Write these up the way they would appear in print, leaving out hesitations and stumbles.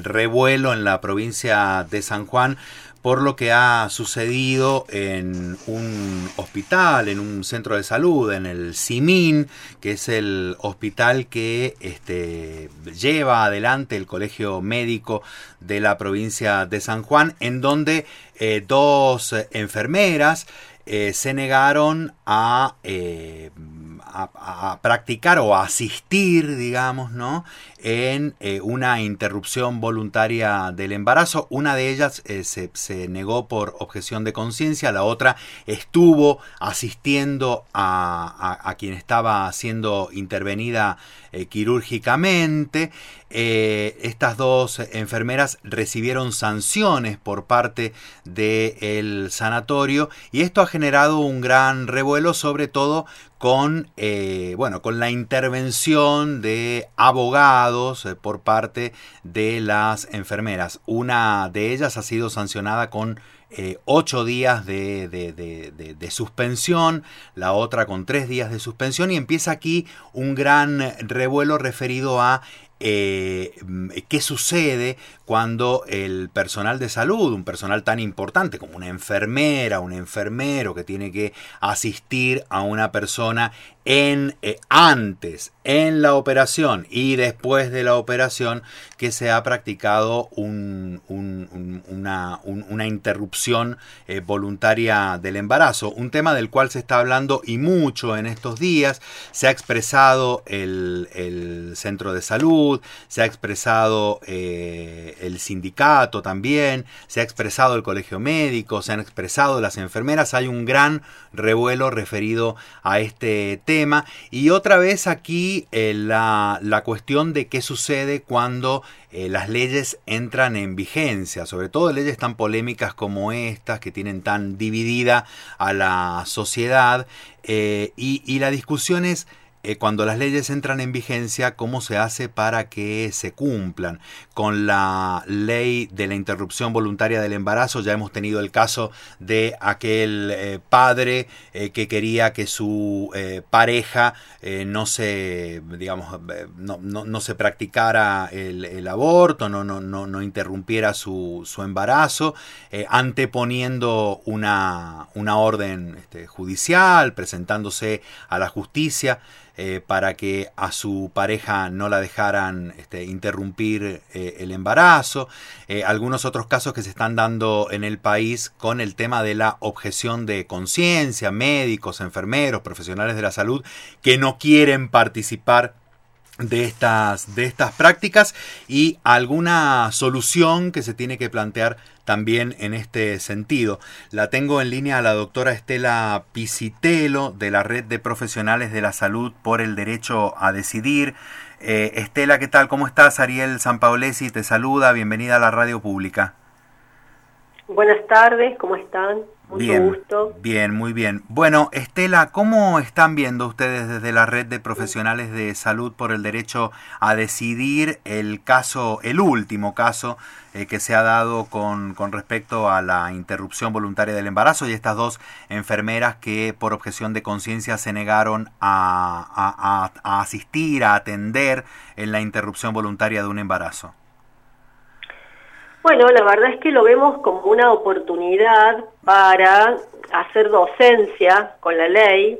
revuelo en la provincia de San Juan por lo que ha sucedido en un hospital, en un centro de salud, en el CIMIN, que es el hospital que lleva adelante el Colegio Médico de la provincia de San Juan, en donde dos enfermeras se negaron a practicar o a asistir, digamos, ¿no?, en una interrupción voluntaria del embarazo. Una de ellas se negó por objeción de conciencia, la otra estuvo asistiendo a quien estaba siendo intervenida quirúrgicamente. Estas dos enfermeras recibieron sanciones por parte del sanatorio y esto ha generado un gran revuelo, sobre todo con la intervención de abogados por parte de las enfermeras. Una de ellas ha sido sancionada con 8 días de suspensión, la otra con 3 días de suspensión, y empieza aquí un gran revuelo referido a qué sucede cuando el personal de salud, un personal tan importante como una enfermera, un enfermero que tiene que asistir a una persona antes, en la operación y después de la operación, que se ha practicado una interrupción voluntaria del embarazo, un tema del cual se está hablando y mucho en estos días. Se ha expresado el centro de salud, se ha expresado el sindicato también, se ha expresado el colegio médico, se han expresado las enfermeras. Hay un gran revuelo referido a este tema, y otra vez aquí la cuestión de qué sucede cuando las leyes entran en vigencia, sobre todo leyes tan polémicas como estas, que tienen tan dividida a la sociedad, y la discusión es cuando las leyes entran en vigencia, ¿cómo se hace para que se cumplan? Con la ley de la interrupción voluntaria del embarazo ya hemos tenido el caso de aquel padre que quería que su pareja no se practicara el aborto, no interrumpiera su embarazo, anteponiendo una orden judicial, presentándose a la justicia para que a su pareja no la dejaran interrumpir el embarazo. Algunos otros casos que se están dando en el país con el tema de la objeción de conciencia, médicos, enfermeros, profesionales de la salud que no quieren participar de estas prácticas, y alguna solución que se tiene que plantear también en este sentido. La tengo en línea a la doctora Estela Pisitelo, de la Red de Profesionales de la Salud por el Derecho a Decidir. Estela, ¿qué tal? ¿Cómo estás? Ariel Sampaolesi te saluda, bienvenida a la radio pública. Buenas tardes, ¿cómo están? Mucho gusto. Bien, muy bien. Bueno, Estela, ¿cómo están viendo ustedes desde la Red de Profesionales de Salud por el Derecho a Decidir el último caso que se ha dado con respecto a la interrupción voluntaria del embarazo, y estas dos enfermeras que por objeción de conciencia se negaron a asistir, a atender en la interrupción voluntaria de un embarazo? Bueno, la verdad es que lo vemos como una oportunidad para hacer docencia con la ley,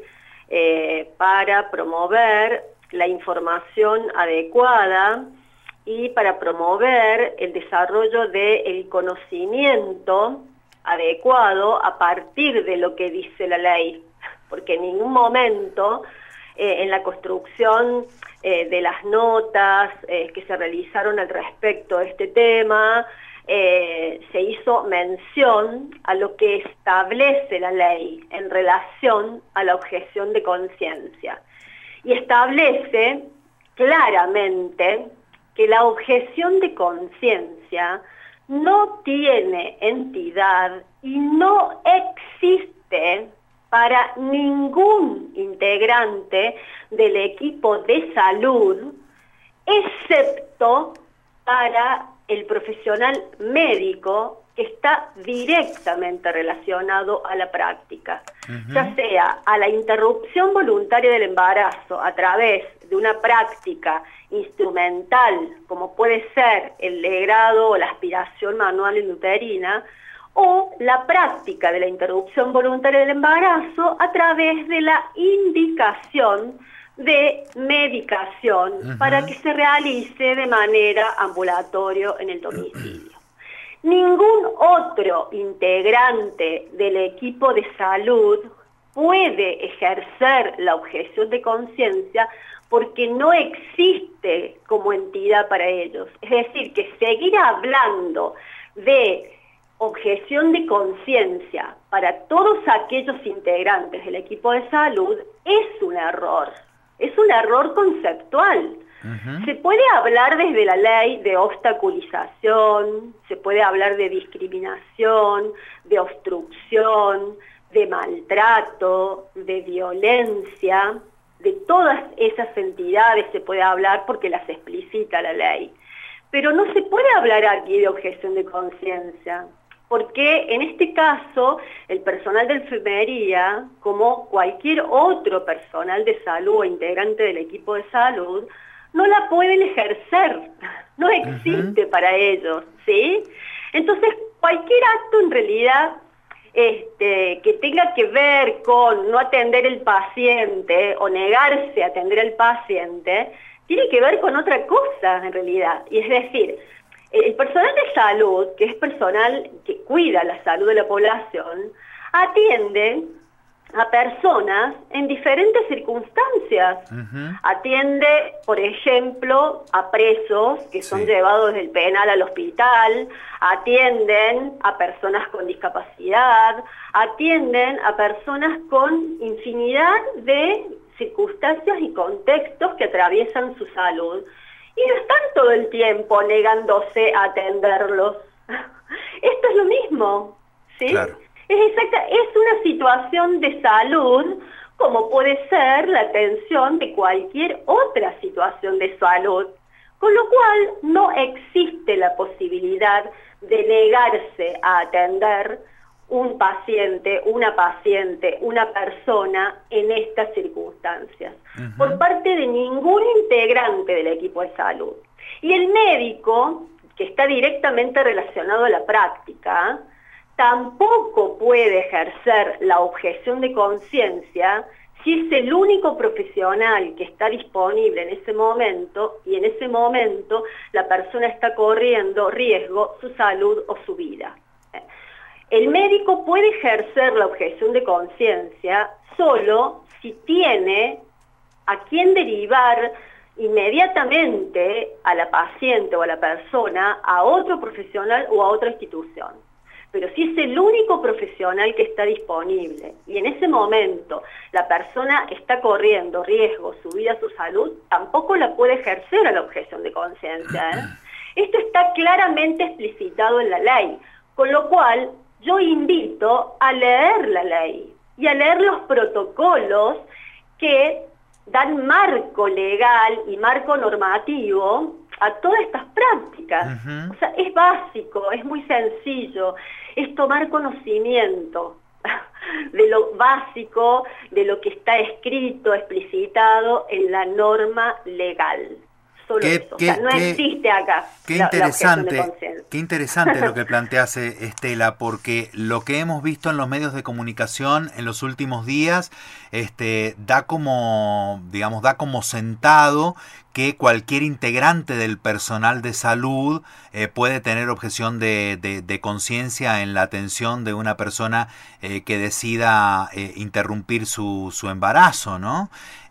para promover la información adecuada y para promover el desarrollo del conocimiento adecuado a partir de lo que dice la ley, porque en ningún momento en la construcción de las notas que se realizaron al respecto de este tema, se hizo mención a lo que establece la ley en relación a la objeción de conciencia. Y establece claramente que la objeción de conciencia no tiene entidad y no existe para ningún integrante del equipo de salud, excepto para el profesional médico que está directamente relacionado a la práctica, ya sea a la interrupción voluntaria del embarazo a través de una práctica instrumental, como puede ser el legrado o la aspiración manual intrauterina, o la práctica de la interrupción voluntaria del embarazo a través de la indicación de medicación para que se realice de manera ambulatorio en el domicilio. Ningún otro integrante del equipo de salud puede ejercer la objeción de conciencia porque no existe como entidad para ellos. Es decir, que seguir hablando de objeción de conciencia para todos aquellos integrantes del equipo de salud es un error conceptual. Se puede hablar desde la ley de obstaculización, se puede hablar de discriminación, de obstrucción, de maltrato, de violencia, de todas esas entidades se puede hablar porque las explicita la ley. Pero no se puede hablar aquí de objeción de conciencia, porque en este caso el personal de enfermería, como cualquier otro personal de salud o integrante del equipo de salud, no la pueden ejercer, no existe para ellos, ¿sí? Entonces, cualquier acto en realidad que tenga que ver con no atender el paciente o negarse a atender al paciente, tiene que ver con otra cosa en realidad, y es decir, el personal de salud, que es personal que cuida la salud de la población, atiende a personas en diferentes circunstancias. Atiende, por ejemplo, a presos que son llevados del penal al hospital, atienden a personas con discapacidad, atienden a personas con infinidad de circunstancias y contextos que atraviesan su salud. Y no están todo el tiempo negándose a atenderlos. Esto es lo mismo, ¿sí? Claro. Es una situación de salud como puede ser la atención de cualquier otra situación de salud, con lo cual no existe la posibilidad de negarse a atender un paciente, una persona en estas circunstancias, por parte de ningún integrante del equipo de salud. Y el médico, que está directamente relacionado a la práctica, tampoco puede ejercer la objeción de conciencia si es el único profesional que está disponible en ese momento y en ese momento la persona está corriendo riesgo su salud o su vida. El médico puede ejercer la objeción de conciencia solo si tiene a quien derivar inmediatamente a la paciente o a la persona a otro profesional o a otra institución. Pero si es el único profesional que está disponible y en ese momento la persona está corriendo riesgo, su vida, su salud, tampoco la puede ejercer a la objeción de conciencia. Esto está claramente explicitado en la ley, con lo cual yo invito a leer la ley y a leer los protocolos que dan marco legal y marco normativo a todas estas prácticas. O sea, es básico, es muy sencillo, es tomar conocimiento de lo básico, de lo que está escrito, explicitado en la norma legal. Solo eso, o sea, no existe acá la objeción de conciencia. Qué interesante lo que planteas, Estela, porque lo que hemos visto en los medios de comunicación en los últimos días da como sentado que cualquier integrante del personal de salud puede tener objeción de conciencia en la atención de una persona que decida interrumpir su embarazo, ¿no?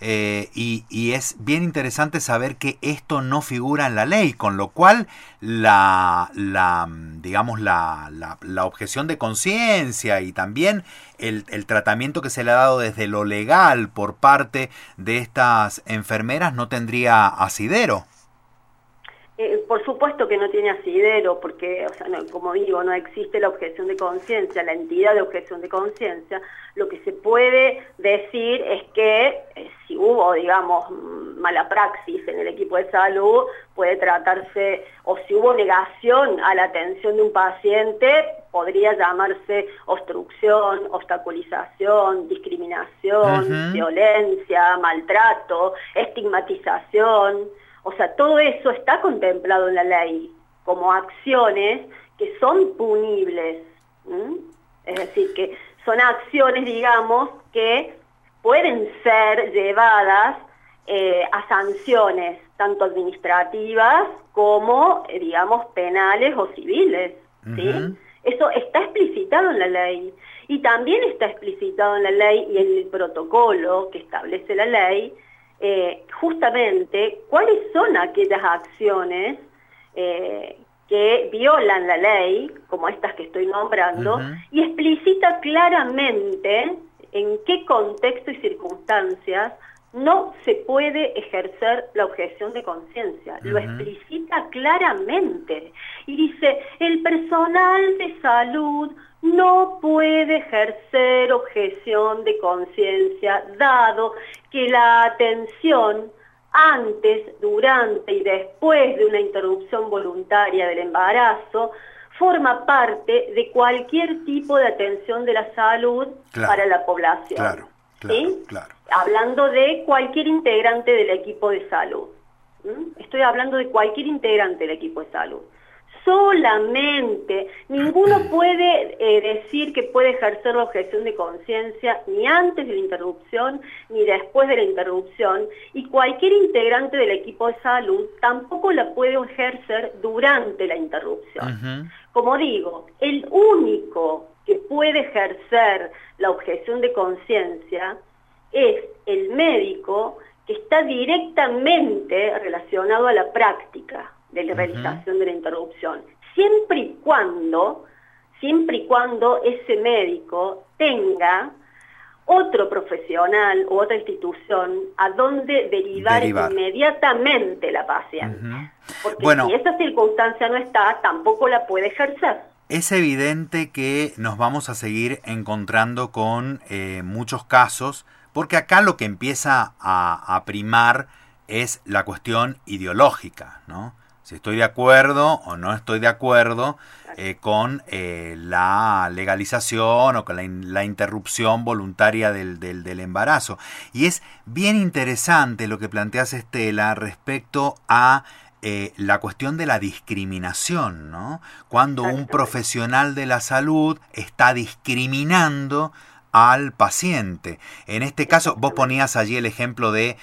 Y es bien interesante saber que esto no figura en la ley, con lo cual la objeción de conciencia y también el tratamiento que se le ha dado desde lo legal por parte de estas enfermeras no tendría asidero. Por supuesto que no tiene asidero, porque, o sea, no, como digo, no existe la objeción de conciencia, la entidad de objeción de conciencia. Lo que se puede decir es que si hubo, digamos, mala praxis en el equipo de salud, puede tratarse, o si hubo negación a la atención de un paciente, podría llamarse obstrucción, obstaculización, discriminación, violencia, maltrato, estigmatización. O sea, todo eso está contemplado en la ley como acciones que son punibles. Es decir, que son acciones, digamos, que pueden ser llevadas a sanciones, tanto administrativas como, digamos, penales o civiles, ¿sí? Eso está explicitado en la ley. Y también está explicitado en la ley y en el protocolo que establece la ley, justamente cuáles son aquellas acciones que violan la ley, como estas que estoy nombrando, y explicita claramente en qué contexto y circunstancias no se puede ejercer la objeción de conciencia. Lo explicita claramente. Y dice, el personal de salud no puede ejercer objeción de conciencia, dado que la atención antes, durante y después de una interrupción voluntaria del embarazo forma parte de cualquier tipo de atención de la salud para la población. ¿Sí? Hablando de cualquier integrante del equipo de salud. Estoy hablando de cualquier integrante del equipo de salud. Solamente, ninguno puede decir que puede ejercer la objeción de conciencia ni antes de la interrupción ni después de la interrupción, y cualquier integrante del equipo de salud tampoco la puede ejercer durante la interrupción. Como digo, el único que puede ejercer la objeción de conciencia es el médico que está directamente relacionado a la práctica de la realización de la interrupción, siempre y cuando ese médico tenga otro profesional u otra institución a donde derivar inmediatamente la paciente. Porque si esa circunstancia no está, tampoco la puede ejercer. Es evidente que nos vamos a seguir encontrando con muchos casos, porque acá lo que empieza a primar es la cuestión ideológica, ¿no? Si estoy de acuerdo o no estoy de acuerdo con la legalización o con la interrupción voluntaria del embarazo. Y es bien interesante lo que planteas, Estela, respecto a la cuestión de la discriminación, ¿no? Cuando un profesional de la salud está discriminando al paciente. En este caso, vos ponías allí el ejemplo de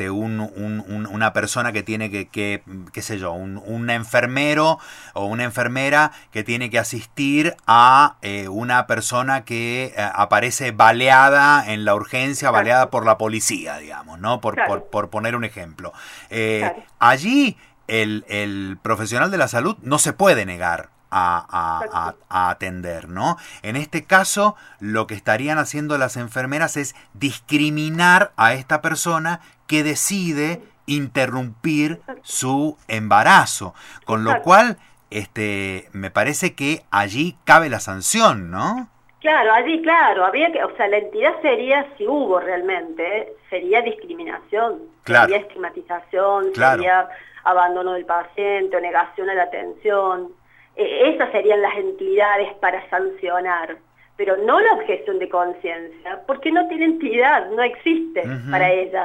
una persona que tiene qué sé yo, un enfermero o una enfermera que tiene que asistir a una persona que aparece baleada en la urgencia, baleada por la policía, digamos, ¿no? Por poner un ejemplo. Allí el profesional de la salud no se puede negar a atender, ¿no? En este caso, lo que estarían haciendo las enfermeras es discriminar a esta persona que decide interrumpir su embarazo, con lo cual me parece que allí cabe la sanción, ¿no? Claro, habría que, o sea, la entidad sería, si hubo realmente, sería discriminación, sería estigmatización, sería abandono del paciente o negación a la atención. Esas serían las entidades para sancionar, pero no la objeción de conciencia, porque no tiene entidad, no existe para ellas,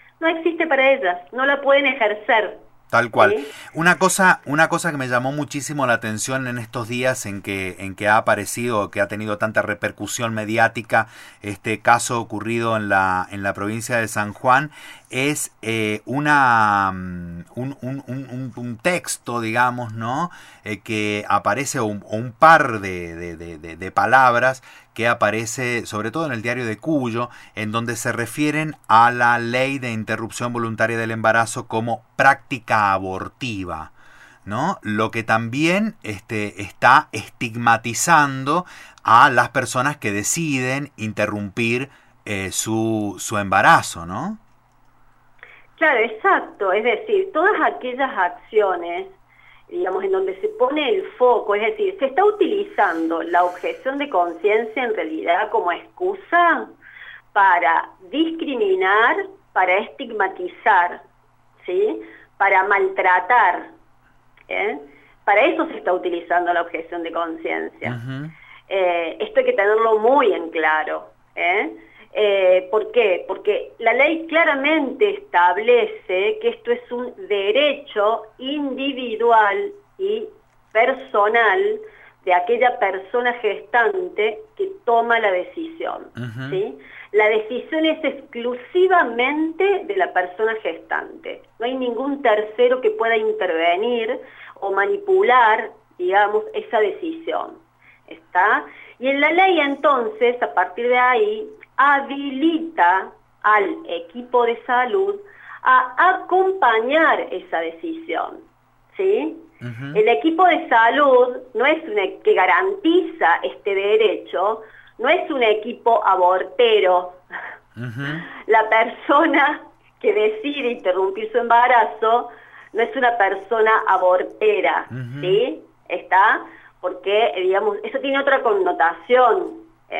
no la pueden ejercer. Tal cual. ¿Sí? Una cosa que me llamó muchísimo la atención en estos días en que ha aparecido, que ha tenido tanta repercusión mediática, este caso ocurrido en la provincia de San Juan, es un texto, digamos, ¿no? Que aparece, un par de palabras que aparece sobre todo en el diario de Cuyo, en donde se refieren a la ley de interrupción voluntaria del embarazo como práctica abortiva, ¿no? Lo que también está estigmatizando a las personas que deciden interrumpir su embarazo, ¿no? Claro, exacto. Es decir, todas aquellas acciones digamos, en donde se pone el foco, es decir, se está utilizando la objeción de conciencia en realidad como excusa para discriminar, para estigmatizar, ¿sí? Para maltratar, ¿eh? Para eso se está utilizando la objeción de conciencia. Esto hay que tenerlo muy en claro, ¿por qué? Porque la ley claramente establece que esto es un derecho individual y personal de aquella persona gestante que toma la decisión, ¿sí? La decisión es exclusivamente de la persona gestante. No hay ningún tercero que pueda intervenir o manipular, digamos, esa decisión. ¿Está? Y en la ley entonces, a partir de ahí, habilita al equipo de salud a acompañar esa decisión, ¿sí? El equipo de salud no es que garantiza este derecho, no es un equipo abortero. La persona que decide interrumpir su embarazo no es una persona abortera, ¿sí? ¿Está? Porque, digamos, eso tiene otra connotación,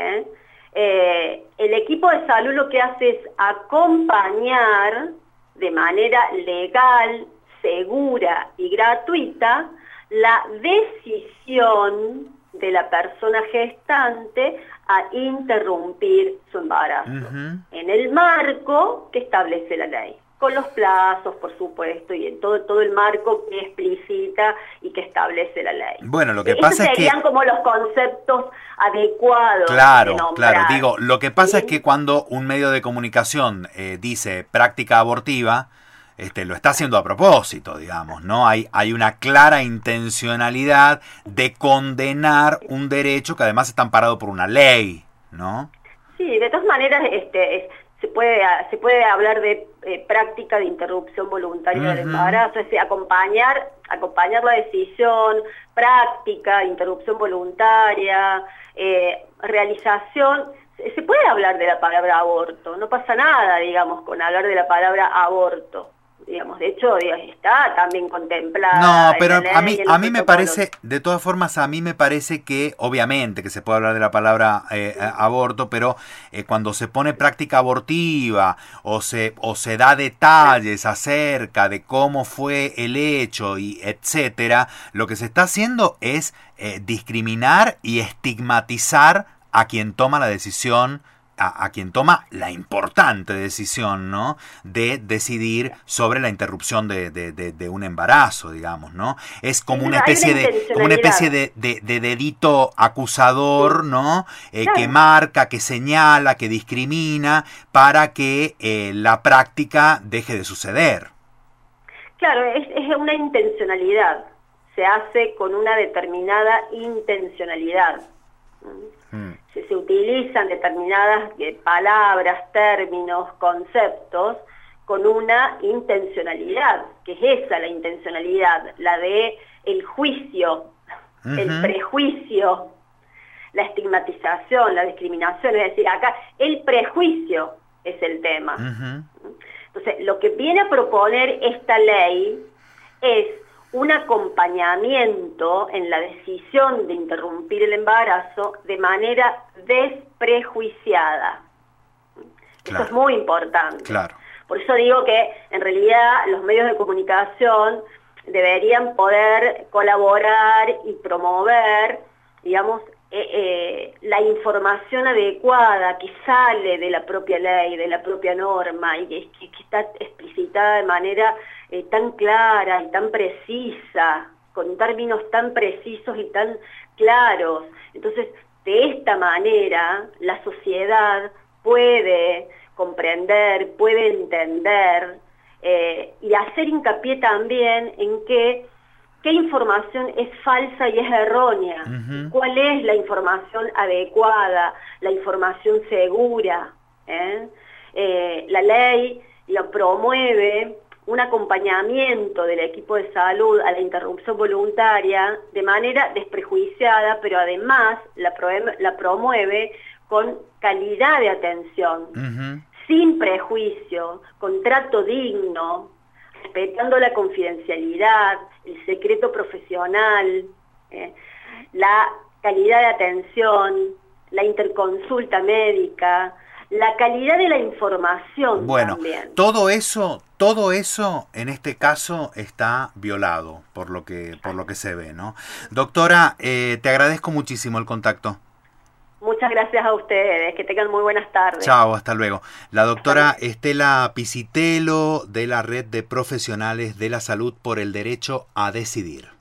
el equipo de salud lo que hace es acompañar de manera legal, segura y gratuita la decisión de la persona gestante a interrumpir su embarazo, en el marco que establece la ley, con los plazos, por supuesto, y en todo el marco que explicita y que establece la ley. Bueno, lo que pasa es que serían como los conceptos adecuados. Claro, claro. Digo, lo que pasa es que cuando un medio de comunicación dice práctica abortiva, lo está haciendo a propósito, digamos, ¿no? Hay una clara intencionalidad de condenar un derecho que además está amparado por una ley, ¿no? Sí, de todas maneras, se puede hablar de práctica de interrupción voluntaria del embarazo, es decir, acompañar la decisión, práctica de interrupción voluntaria, realización. Se puede hablar de la palabra aborto, no pasa nada, digamos, con hablar de la palabra aborto. Digamos, de hecho, está también contemplada. No, pero a mí me parece, de todas formas, a mí me parece que, obviamente, que se puede hablar de la palabra aborto, pero cuando se pone práctica abortiva o se da detalles acerca de cómo fue el hecho y etcétera, lo que se está haciendo es discriminar y estigmatizar a quien toma la decisión, a quien toma la importante decisión, ¿no? De decidir sobre la interrupción de un embarazo, digamos, ¿no? Es como una especie de dedito acusador, ¿no? Que marca, que señala, que discrimina para que la práctica deje de suceder. Claro, es una intencionalidad. Se hace con una determinada intencionalidad. Se utilizan determinadas palabras, términos, conceptos con una intencionalidad, que es esa la intencionalidad, la de el juicio, el prejuicio, la estigmatización, la discriminación, es decir, acá el prejuicio es el tema. Entonces, lo que viene a proponer esta ley es un acompañamiento en la decisión de interrumpir el embarazo de manera desprejuiciada. Claro. Eso es muy importante. Claro. Por eso digo que en realidad los medios de comunicación deberían poder colaborar y promover, digamos, la información adecuada que sale de la propia ley, de la propia norma, y que está explicitada de manera tan clara y tan precisa, con términos tan precisos y tan claros. Entonces, de esta manera, la sociedad puede comprender, puede entender y hacer hincapié también en qué información es falsa y es errónea, cuál es la información adecuada, la información segura. La ley lo promueve un acompañamiento del equipo de salud a la interrupción voluntaria de manera desprejuiciada, pero además la promueve con calidad de atención, sin prejuicio, con trato digno, respetando la confidencialidad el secreto profesional, la calidad de atención, la interconsulta médica, la calidad de la información. Bueno, también. todo eso en este caso está violado por lo que se ve, ¿no? Doctora, te agradezco muchísimo el contacto. Muchas gracias a ustedes, que tengan muy buenas tardes. Chao, hasta luego. La doctora Estela Pisitelo, de la Red de Profesionales de la Salud por el Derecho a Decidir.